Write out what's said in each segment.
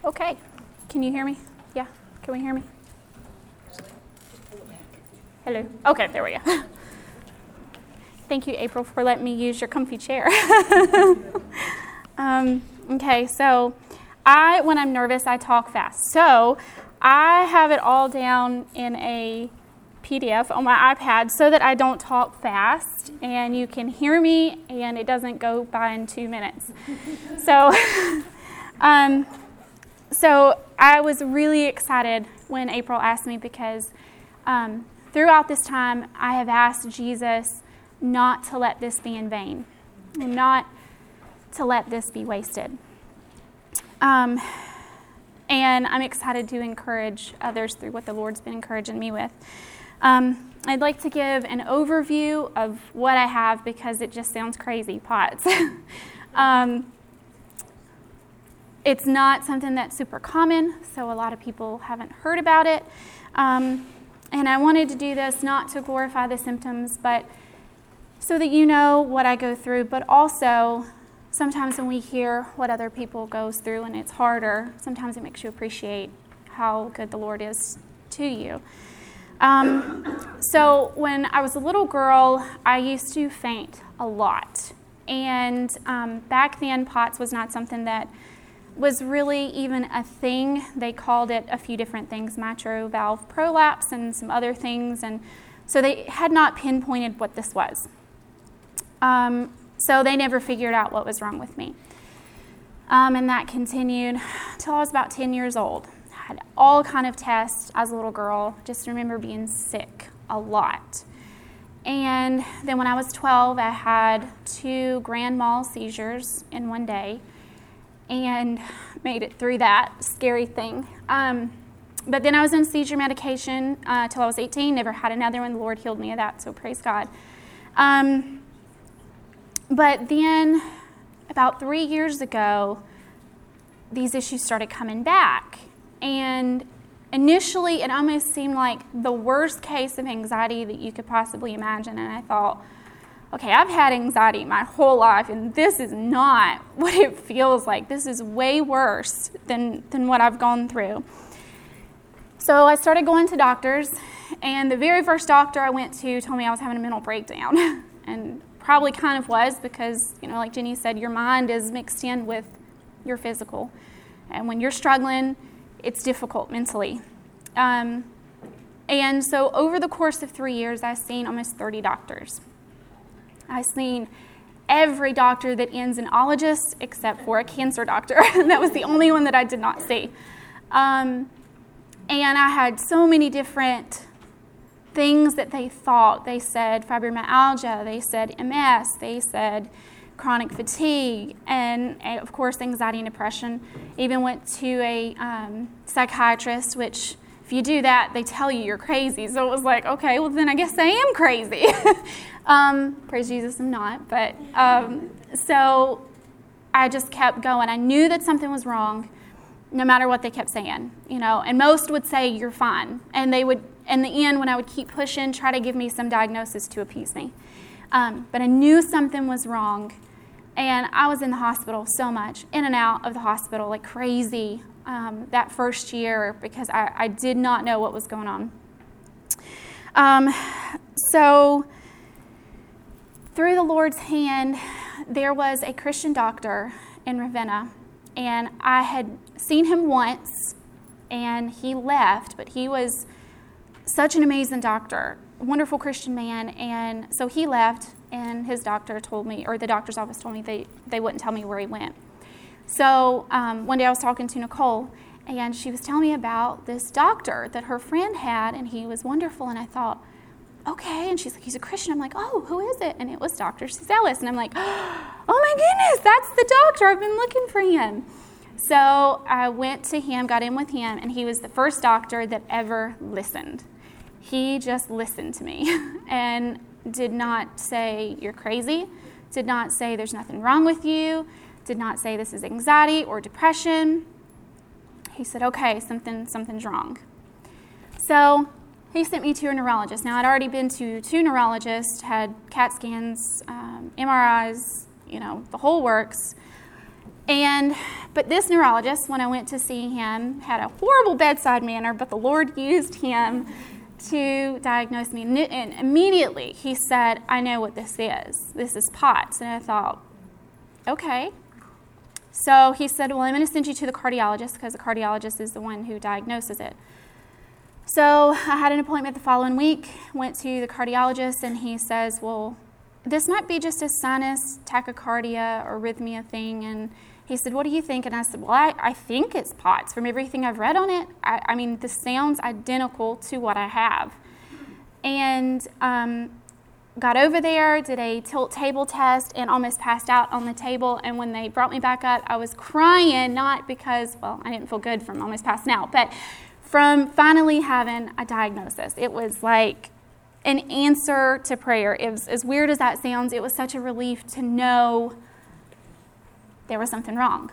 Okay. Can you hear me? Yeah. Can we hear me? Hello. Okay, there we go. Thank you, April, for letting me use your comfy chair. Okay, so when I'm nervous, I talk fast. So I have it all down in a PDF on my iPad so that I don't talk fast and you can hear me and it doesn't go by in 2 minutes. So, so I was really excited when April asked me because throughout this time I have asked Jesus not to let this be in vain, and not to let this be wasted. And I'm excited to encourage others through what the Lord's been encouraging me with. I'd like to give an overview of what I have because it just sounds crazy, POTS. It's not something that's super common, so a lot of people haven't heard about it. And I wanted to do this not to glorify the symptoms, but so that you know what I go through, but also sometimes when we hear what other people goes through and it's harder, sometimes it makes you appreciate how good the Lord is to you. So when I was a little girl, I used to faint a lot. And back then, POTS was not something that was really even a thing. They called it a few different things, mitral valve prolapse and some other things. And so they had not pinpointed what this was. So they never figured out what was wrong with me. And that continued until I was about 10 years old. I had all kind of tests as a little girl. Just remember being sick a lot. And then when I was 12, I had 2 grand mal seizures in one day and made it through that scary thing. But then I was on seizure medication till I was 18, never had another one. The Lord healed me of that, so praise God. But then, about 3 years ago, these issues started coming back. And initially, it almost seemed like the worst case of anxiety that you could possibly imagine. And I thought, okay, I've had anxiety my whole life, and this is not what it feels like. This is way worse than what I've gone through. So I started going to doctors, and the very first doctor I went to told me I was having a mental breakdown. And probably kind of was because, like Jenny said, your mind is mixed in with your physical. And when you're struggling, it's difficult mentally. And so over the course of 3 years, I've seen almost 30 doctors. I've seen every doctor that ends in ologist except for a cancer doctor. That was the only one that I did not see. And I had so many different things that they thought. They said fibromyalgia, they said MS, they said chronic fatigue, and of course anxiety and depression. Even went to a psychiatrist, which if you do that, they tell you you're crazy. So it was like, okay, well then I guess I am crazy. Praise Jesus, I'm not. But so I just kept going. I knew that something was wrong, no matter what they kept saying, and most would say you're fine. And they would, in the end, when I would keep pushing, try to give me some diagnosis to appease me. But I knew something was wrong. And I was in the hospital so much, in and out of the hospital like crazy that first year because I did not know what was going on. So through the Lord's hand, there was a Christian doctor in Ravenna. And I had seen him once, and he left, but he was such an amazing doctor, a wonderful Christian man. And so he left, and his doctor told me, or the doctor's office told me they wouldn't tell me where he went. So one day I was talking to Nicole, and she was telling me about this doctor that her friend had, and he was wonderful. And I thought, okay. And she's like, he's a Christian. I'm like, oh, who is it? And it was Dr. Ellis. And I'm like, oh my goodness, that's the doctor. I've been looking for him. So I went to him, got in with him, and he was the first doctor that ever listened. He just listened to me and did not say you're crazy, did not say there's nothing wrong with you, did not say this is anxiety or depression. He said, okay, something's wrong. So he sent me to a neurologist. Now, I'd already been to 2 neurologists, had CAT scans, MRIs, the whole works. But this neurologist, when I went to see him, had a horrible bedside manner, but the Lord used him to diagnose me. And immediately he said, I know what this is. This is POTS. And I thought, okay. So he said, well, I'm going to send you to the cardiologist because the cardiologist is the one who diagnoses it. So I had an appointment the following week, went to the cardiologist, and he says, well, this might be just a sinus tachycardia or arrhythmia thing. And he said, what do you think? And I said, well, I think it's POTS. From everything I've read on it, I mean, this sounds identical to what I have. And got over there, did a tilt table test, and almost passed out on the table. And when they brought me back up, I was crying, not because, well, I didn't feel good from almost passing out, but from finally having a diagnosis. It was like an answer to prayer. It was, as weird as that sounds, it was such a relief to know there was something wrong.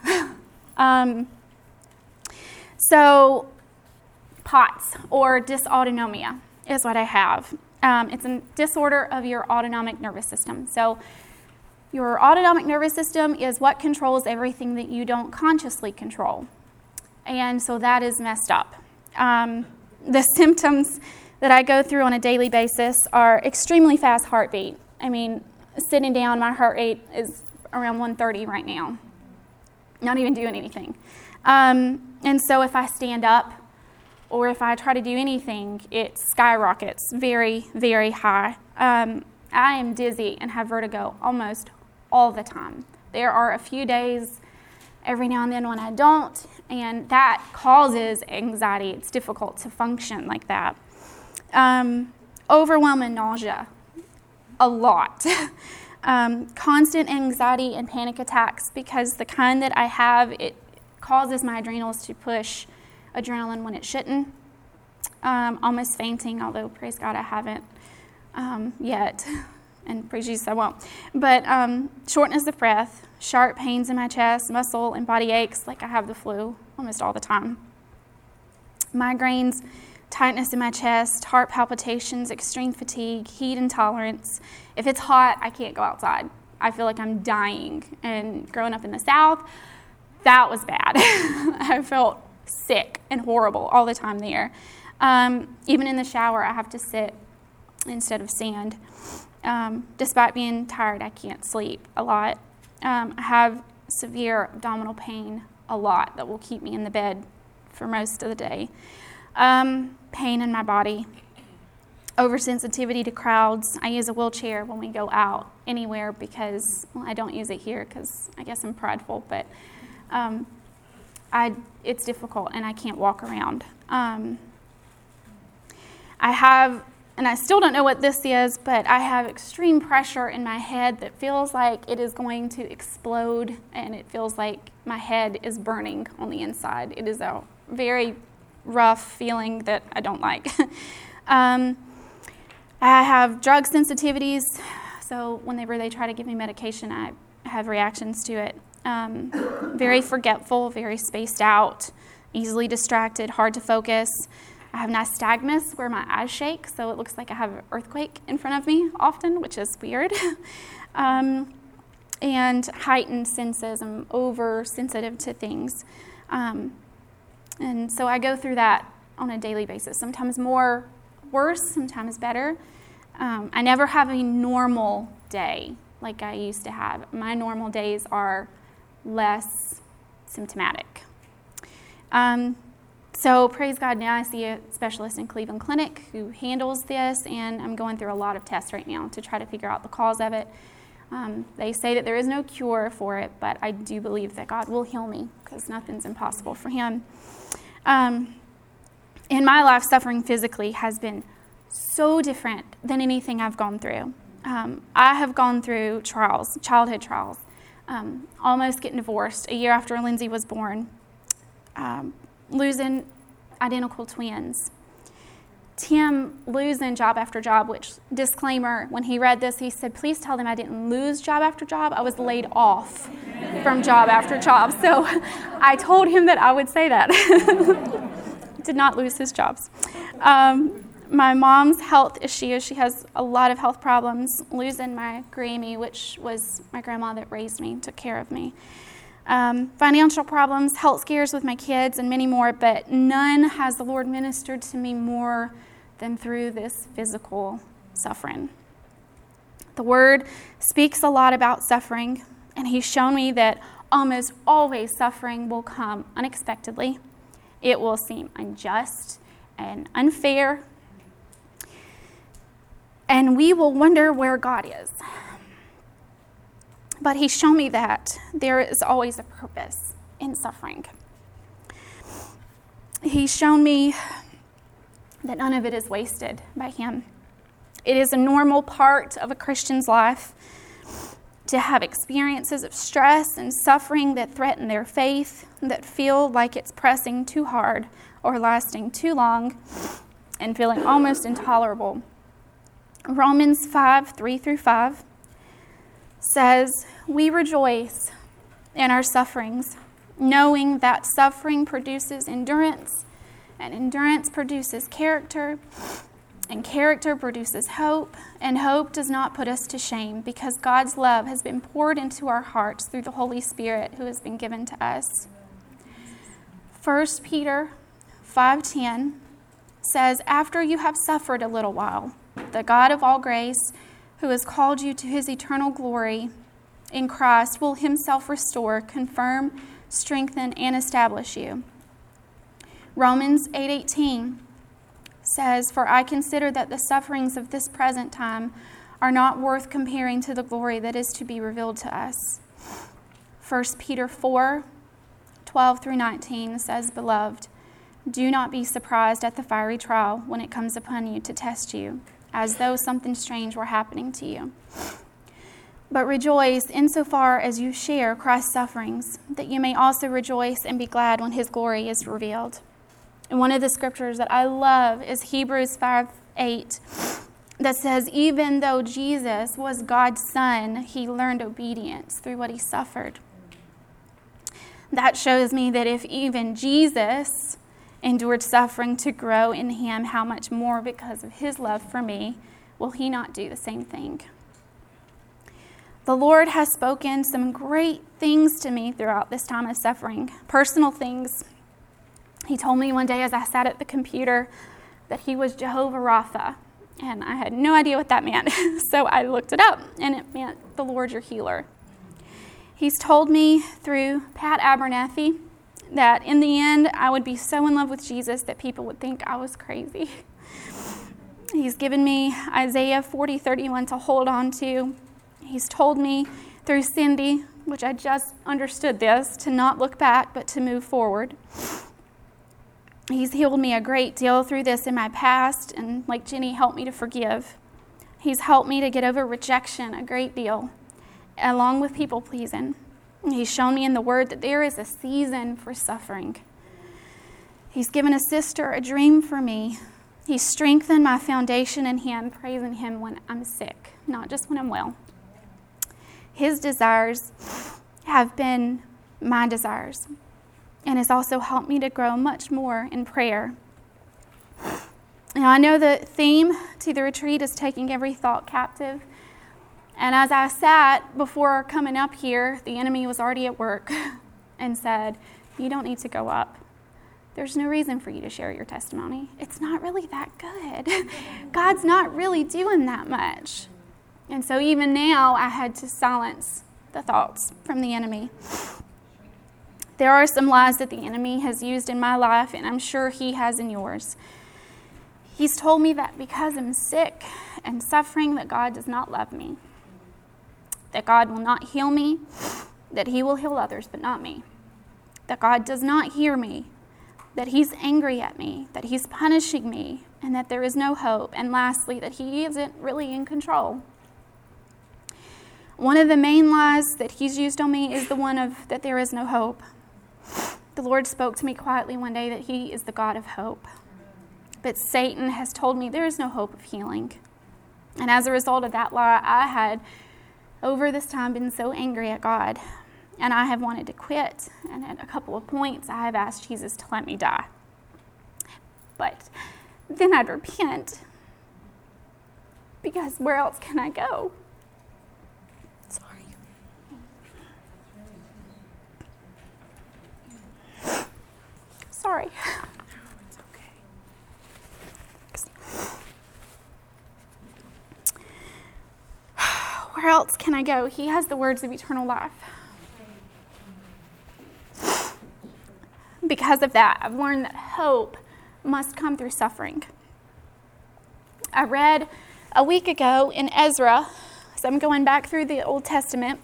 So POTS, or dysautonomia, is what I have. It's a disorder of your autonomic nervous system. So your autonomic nervous system is what controls everything that you don't consciously control. And so that is messed up. The symptoms that I go through on a daily basis are extremely fast heartbeat. I mean, sitting down, my heart rate is around 130 right now. Not even doing anything. And so if I stand up or if I try to do anything, it skyrockets very, very high. I am dizzy and have vertigo almost all the time. There are a few days every now and then when I don't, and that causes anxiety. It's difficult to function like that. Overwhelming nausea, a lot. Constant anxiety and panic attacks, because the kind that I have, it causes my adrenals to push adrenaline when it shouldn't. Almost fainting, although praise God I haven't yet, and praise Jesus I won't. But shortness of breath, sharp pains in my chest, muscle and body aches, like I have the flu almost all the time. Migraines, tightness in my chest, heart palpitations, extreme fatigue, heat intolerance. If it's hot, I can't go outside. I feel like I'm dying. And growing up in the South, that was bad. I felt sick and horrible all the time there. Even in the shower, I have to sit instead of stand. Despite being tired, I can't sleep a lot. I have severe abdominal pain a lot that will keep me in the bed for most of the day. Pain in my body. Oversensitivity to crowds. I use a wheelchair when we go out anywhere because, well, I don't use it here because I guess I'm prideful, but it's difficult and I can't walk around. I have, and I still don't know what this is, but I have extreme pressure in my head that feels like it is going to explode, and it feels like my head is burning on the inside. It is a very rough feeling that I don't like. I have drug sensitivities, so whenever they try to give me medication, I have reactions to it. Very forgetful, very spaced out, easily distracted, hard to focus. I have nystagmus where my eyes shake, so it looks like I have an earthquake in front of me often, which is weird. And heightened senses. I'm oversensitive to things. And so I go through that on a daily basis, sometimes worse, sometimes better. I never have a normal day like I used to have. My normal days are less symptomatic. So praise God, now I see a specialist in Cleveland Clinic who handles this, and I'm going through a lot of tests right now to try to figure out the cause of it. They say that there is no cure for it, but I do believe that God will heal me because nothing's impossible for him. In my life, suffering physically has been so different than anything I've gone through. I have gone through trials, childhood trials, almost getting divorced a year after Lindsay was born, losing identical twins, Tim losing job after job, which, disclaimer, when he read this, he said, please tell them I didn't lose job after job. I was laid off from job after job. So I told him that I would say that. Did not lose his jobs. My mom's health issues, she has a lot of health problems, losing my Grammy, which was my grandma that raised me, took care of me. financial problems, health scares with my kids, and many more, but none has the Lord ministered to me more than through this physical suffering. The Word speaks a lot about suffering, and He's shown me that almost always suffering will come unexpectedly. It will seem unjust and unfair, and we will wonder where God is. But He's shown me that there is always a purpose in suffering. He's shown me that none of it is wasted by Him. It is a normal part of a Christian's life to have experiences of stress and suffering that threaten their faith, that feel like it's pressing too hard or lasting too long and feeling almost intolerable. Romans 5:3-5 says, "We rejoice in our sufferings, knowing that suffering produces endurance, and endurance produces character, and character produces hope, and hope does not put us to shame, because God's love has been poured into our hearts through the Holy Spirit who has been given to us." 1 Peter 5:10 says, "After you have suffered a little while, the God of all grace, who has called you to His eternal glory in Christ, will Himself restore, confirm, strengthen, and establish you." Romans 8:18 says, "For I consider that the sufferings of this present time are not worth comparing to the glory that is to be revealed to us." 1 Peter 4:12-19 says, "Beloved, do not be surprised at the fiery trial when it comes upon you to test you, as though something strange were happening to you. But rejoice insofar as you share Christ's sufferings, that you may also rejoice and be glad when His glory is revealed." And one of the scriptures that I love is Hebrews 5:8, that says, "Even though Jesus was God's Son, He learned obedience through what He suffered." That shows me that if even Jesus endured suffering to grow in Him, how much more, because of His love for me, will He not do the same thing? The Lord has spoken some great things to me throughout this time of suffering, personal things. He told me one day as I sat at the computer that He was Jehovah Rapha, and I had no idea what that meant. So I looked it up, and it meant the Lord your healer. He's told me through Pat Abernathy that in the end I would be so in love with Jesus that people would think I was crazy. He's given me Isaiah 40:31 to hold on to. He's told me through Cindy, which I just understood this, to not look back but to move forward. He's healed me a great deal through this in my past, and like Jenny, helped me to forgive. He's helped me to get over rejection a great deal, along with people pleasing. He's shown me in the Word that there is a season for suffering. He's given a sister a dream for me. He's strengthened my foundation in Him, praising Him when I'm sick, not just when I'm well. His desires have been my desires, and has also helped me to grow much more in prayer. Now, I know the theme to the retreat is taking every thought captive. And as I sat before coming up here, the enemy was already at work and said, "You don't need to go up. There's no reason for you to share your testimony. It's not really that good. God's not really doing that much." And so even now, I had to silence the thoughts from the enemy. There are some lies that the enemy has used in my life, and I'm sure he has in yours. He's told me that because I'm sick and suffering, that God does not love me, that God will not heal me, that He will heal others but not me, that God does not hear me, that He's angry at me, that He's punishing me, and that there is no hope, and lastly, that He isn't really in control. One of the main lies that he's used on me is the one of that there is no hope. The Lord spoke to me quietly one day that He is the God of hope. But Satan has told me there is no hope of healing. And as a result of that lie, I had, over this time, been so angry at God. And I have wanted to quit. And at a couple of points, I have asked Jesus to let me die. But then I'd repent. Because where else can I go? Sorry. Sorry. It's okay. Where else can I go? He has the words of eternal life. Because of that, I've learned that hope must come through suffering. I read a week ago in Ezra, so I'm going back through the Old Testament,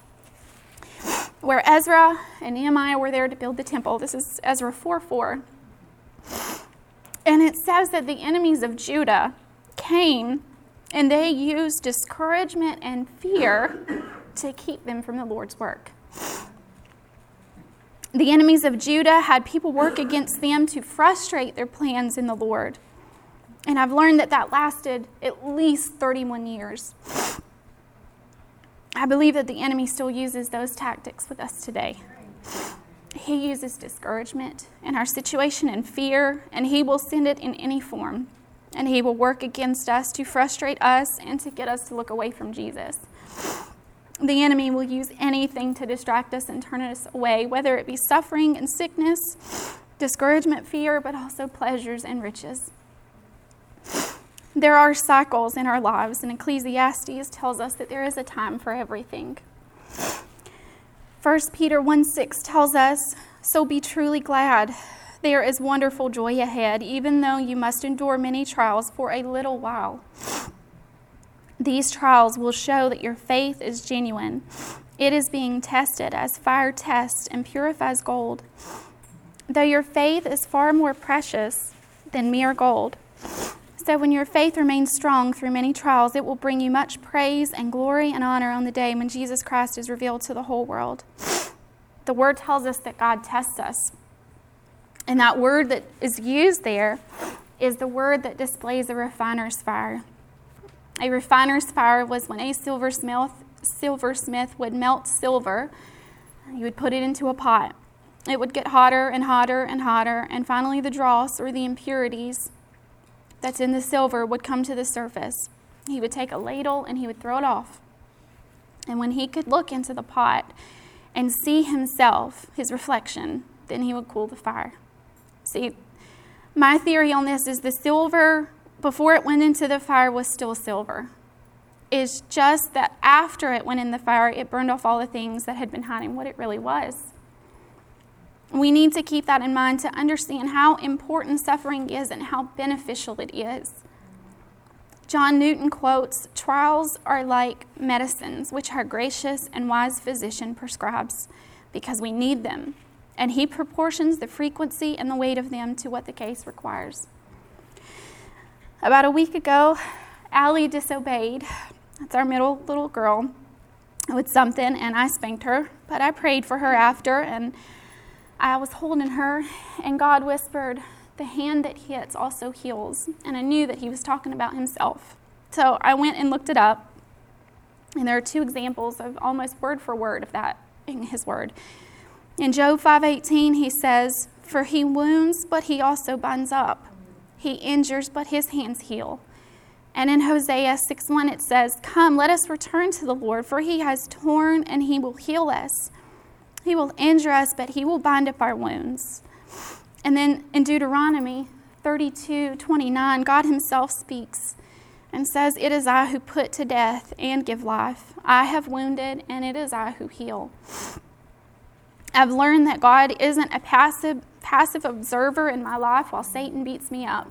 where Ezra and Nehemiah were there to build the temple. This is Ezra 4:4. And it says that the enemies of Judah came and they used discouragement and fear to keep them from the Lord's work. The enemies of Judah had people work against them to frustrate their plans in the Lord. And I've learned that that lasted at least 31 years. I believe that the enemy still uses those tactics with us today. He uses discouragement in our situation and fear, and he will send it in any form. And he will work against us to frustrate us and to get us to look away from Jesus. The enemy will use anything to distract us and turn us away, whether it be suffering and sickness, discouragement, fear, but also pleasures and riches. There are cycles in our lives, and Ecclesiastes tells us that there is a time for everything. 1 Peter 1:6 tells us, "So be truly glad. There is wonderful joy ahead, even though you must endure many trials for a little while. These trials will show that your faith is genuine. It is being tested as fire tests and purifies gold. Though your faith is far more precious than mere gold. So when your faith remains strong through many trials, it will bring you much praise and glory and honor on the day when Jesus Christ is revealed to the whole world." The word tells us that God tests us. And that word that is used there is the word that displays a refiner's fire. A refiner's fire was when a silversmith would melt silver. You would put it into a pot. It would get hotter and hotter and hotter, and finally the dross, or the impurities that's in the silver, would come to the surface. He would take a ladle and he would throw it off. And when he could look into the pot and see himself, his reflection, then he would cool the fire. See, my theory on this is the silver, before it went into the fire, was still silver. It's just that after it went in the fire, it burned off all the things that had been hiding what it really was. We need to keep that in mind to understand how important suffering is and how beneficial it is. John Newton quotes, "Trials are like medicines which our gracious and wise physician prescribes because we need them, and he proportions the frequency and the weight of them to what the case requires." About a week ago, Allie disobeyed. That's our middle little girl, with something, and I spanked her, but I prayed for her after, and I was holding her, and God whispered, "The hand that hits also heals," and I knew that he was talking about himself. So I went and looked it up, and there are two examples of almost word for word of that in his word. In Job 5:18, he says, "For he wounds, but he also binds up. He injures, but his hands heal." And in Hosea 6:1, it says, "Come, let us return to the Lord, for he has torn and he will heal us. He will injure us, but he will bind up our wounds." And then in Deuteronomy 32:29, God himself speaks and says, "It is I who put to death and give life. I have wounded, and it is I who heal." I've learned that God isn't a passive observer in my life while Satan beats me up.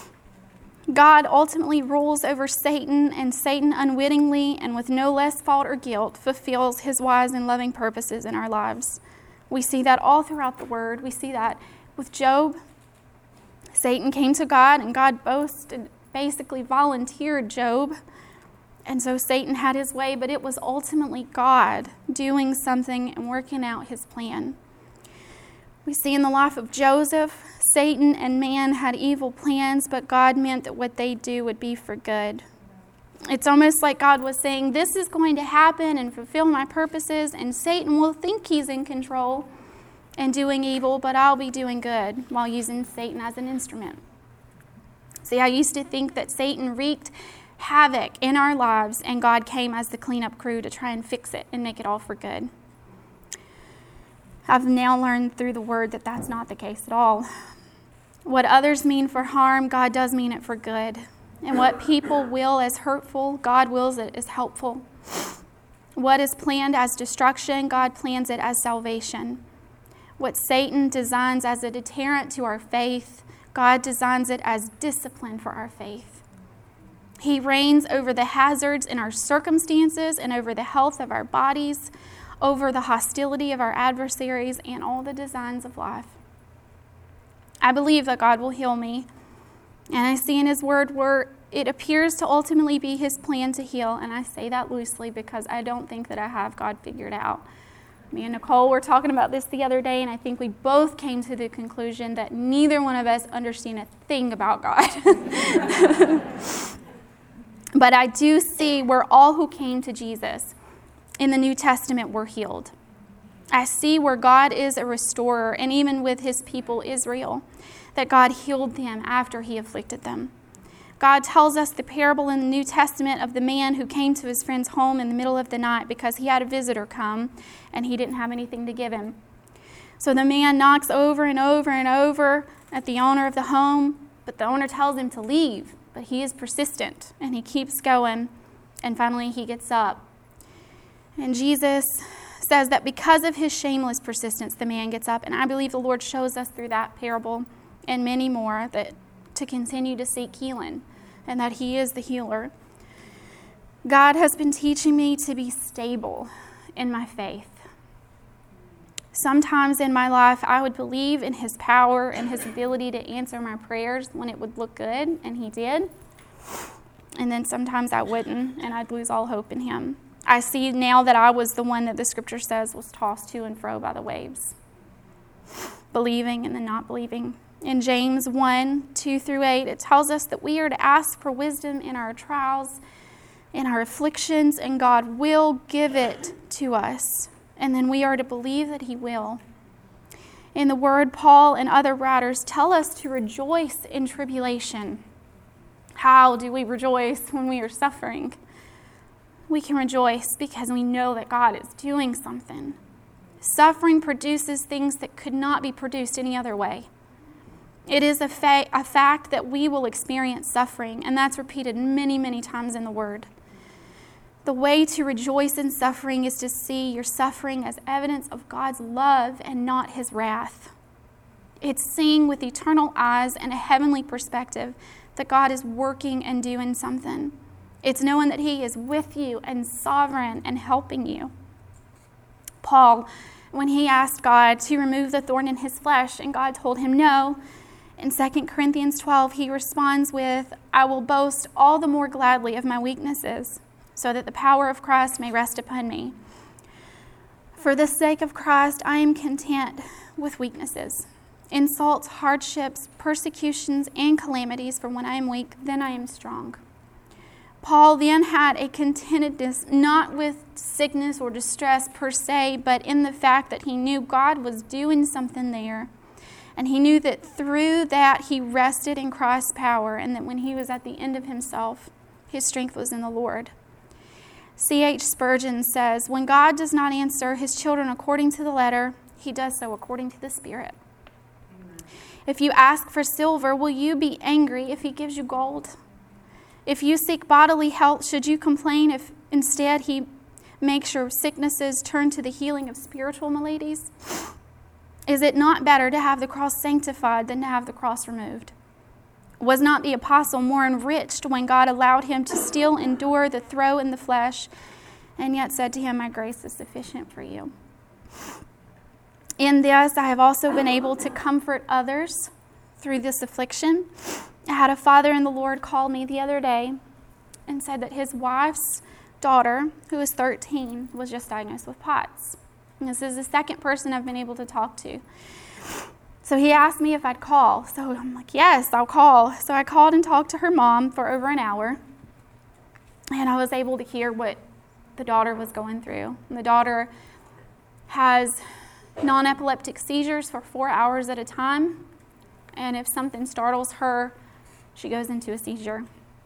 God ultimately rules over Satan, and Satan unwittingly and with no less fault or guilt fulfills his wise and loving purposes in our lives. We see that all throughout the Word. We see that with Job. Satan came to God, and God basically volunteered Job. And so Satan had his way, but it was ultimately God doing something and working out his plan. We see in the life of Joseph, Satan and man had evil plans, but God meant that what they do would be for good. It's almost like God was saying, this is going to happen and fulfill my purposes, and Satan will think he's in control and doing evil, but I'll be doing good while using Satan as an instrument. See, I used to think that Satan wreaked havoc in our lives, and God came as the cleanup crew to try and fix it and make it all for good. I've now learned through the word that that's not the case at all. What others mean for harm, God does mean it for good. And what people will as hurtful, God wills it as helpful. What is planned as destruction, God plans it as salvation. What Satan designs as a deterrent to our faith, God designs it as discipline for our faith. He reigns over the hazards in our circumstances and over the health of our bodies, over the hostility of our adversaries, and all the designs of life. I believe that God will heal me, and I see in His word where it appears to ultimately be His plan to heal, and I say that loosely because I don't think that I have God figured out. Me and Nicole were talking about this the other day, and I think we both came to the conclusion that neither one of us understand a thing about God. But I do see where all who came to Jesus in the New Testament were healed. I see where God is a restorer, and even with His people Israel, that God healed them after He afflicted them. God tells us the parable in the New Testament of the man who came to his friend's home in the middle of the night because he had a visitor come and he didn't have anything to give him. So the man knocks over and over and over at the owner of the home, but the owner tells him to leave. But he is persistent and he keeps going, and finally he gets up. And Jesus says that because of his shameless persistence, the man gets up. And I believe the Lord shows us through that parable and many more that to continue to seek healing, and that He is the healer. God has been teaching me to be stable in my faith. Sometimes in my life, I would believe in His power and His ability to answer my prayers when it would look good, and He did. And then sometimes I wouldn't, and I'd lose all hope in Him. I see now that I was the one that the Scripture says was tossed to and fro by the waves, believing and then not believing. In James 1:2-8, it tells us that we are to ask for wisdom in our trials, in our afflictions, and God will give it to us. And then we are to believe that He will. In the Word, Paul and other writers tell us to rejoice in tribulation. How do we rejoice when we are suffering? We can rejoice because we know that God is doing something. Suffering produces things that could not be produced any other way. It is a fact that we will experience suffering, and that's repeated many, many times in the Word. The way to rejoice in suffering is to see your suffering as evidence of God's love and not His wrath. It's seeing with eternal eyes and a heavenly perspective that God is working and doing something. It's knowing that He is with you and sovereign and helping you. Paul, when he asked God to remove the thorn in his flesh, and God told him no, in 2 Corinthians 12, he responds with, "I will boast all the more gladly of my weaknesses, so that the power of Christ may rest upon me. For the sake of Christ, I am content with weaknesses, insults, hardships, persecutions, and calamities, for when I am weak, then I am strong." Paul then had a contentedness, not with sickness or distress per se, but in the fact that he knew God was doing something there. And he knew that through that he rested in Christ's power, and that when he was at the end of himself, his strength was in the Lord. C.H. Spurgeon says, "When God does not answer His children according to the letter, He does so according to the Spirit." Amen. If you ask for silver, will you be angry if He gives you gold? If you seek bodily health, should you complain if instead He makes your sicknesses turn to the healing of spiritual maladies? Is it not better to have the cross sanctified than to have the cross removed? Was not the apostle more enriched when God allowed him to still endure the throw in the flesh, and yet said to him, "My grace is sufficient for you"? In this, I have also been able to comfort others through this affliction. I had a father in the Lord call me the other day and said that his wife's daughter, who is 13, was just diagnosed with POTS. And this is the second person I've been able to talk to. So he asked me if I'd call. So I'm like, yes, I'll call. So I called and talked to her mom for over an hour. And I was able to hear what the daughter was going through. And the daughter has non-epileptic seizures for 4 hours at a time. And if something startles her, she goes into a seizure.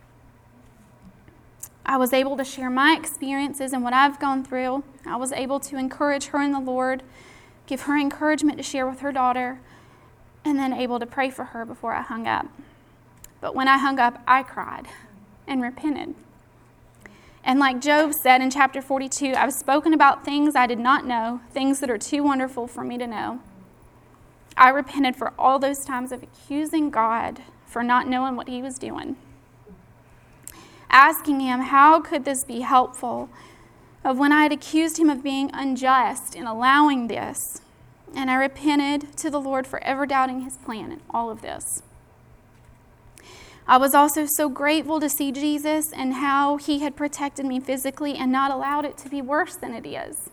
I was able to share my experiences and what I've gone through. I was able to encourage her in the Lord, give her encouragement to share with her daughter, and then able to pray for her before I hung up. But when I hung up, I cried and repented. And like Job said in chapter 42, I've spoken about things I did not know, things that are too wonderful for me to know. I repented for all those times of accusing God for not knowing what he was doing. Asking him, how could this be helpful? Of when I had accused him of being unjust in allowing this. And I repented to the Lord for ever doubting his plan in all of this. I was also so grateful to see Jesus and how he had protected me physically and not allowed it to be worse than it is.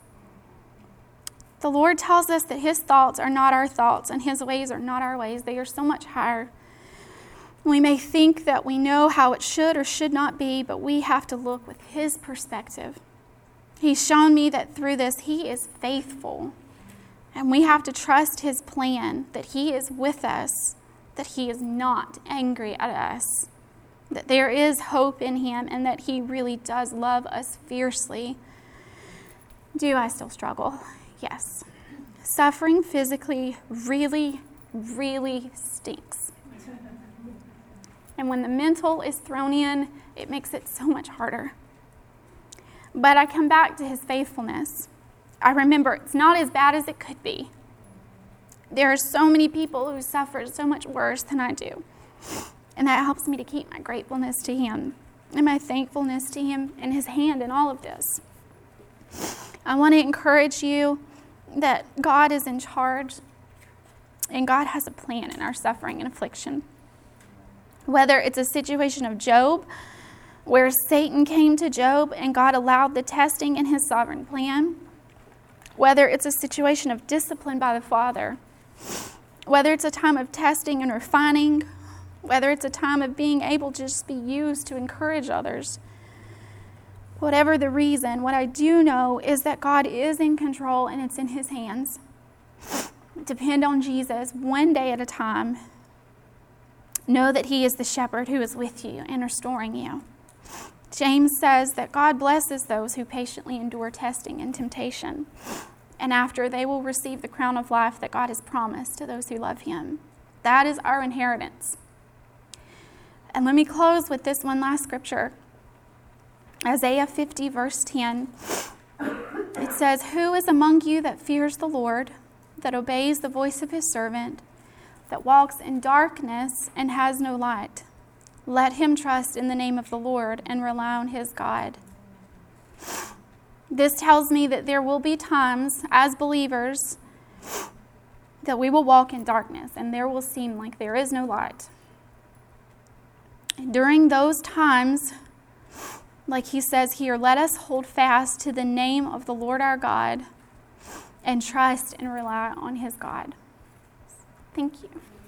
The Lord tells us that his thoughts are not our thoughts and his ways are not our ways. They are so much higher. We may think that we know how it should or should not be, but we have to look with his perspective. He's shown me that through this, he is faithful. And we have to trust his plan, that he is with us, that he is not angry at us, that there is hope in him, and that he really does love us fiercely. Do I still struggle? Yes. Suffering physically really, really stinks. And when the mental is thrown in, it makes it so much harder. But I come back to his faithfulness. I remember it's not as bad as it could be. There are so many people who suffer so much worse than I do. And that helps me to keep my gratefulness to him and my thankfulness to him and his hand in all of this. I want to encourage you that God is in charge and God has a plan in our suffering and affliction. Whether it's a situation of Job, where Satan came to Job and God allowed the testing in his sovereign plan, whether it's a situation of discipline by the Father, whether it's a time of testing and refining, whether it's a time of being able to just be used to encourage others. Whatever the reason, what I do know is that God is in control and it's in his hands. Depend on Jesus one day at a time. Know that he is the shepherd who is with you and restoring you. James says that God blesses those who patiently endure testing and temptation, and after they will receive the crown of life that God has promised to those who love him. That is our inheritance. And let me close with this one last scripture. Isaiah 50, verse 10. It says, "Who is among you that fears the Lord, that obeys the voice of his servant, that walks in darkness and has no light? Let him trust in the name of the Lord and rely on his God." This tells me that there will be times as believers that we will walk in darkness and there will seem like there is no light. And during those times, like he says here, let us hold fast to the name of the Lord our God and trust and rely on his God. Thank you.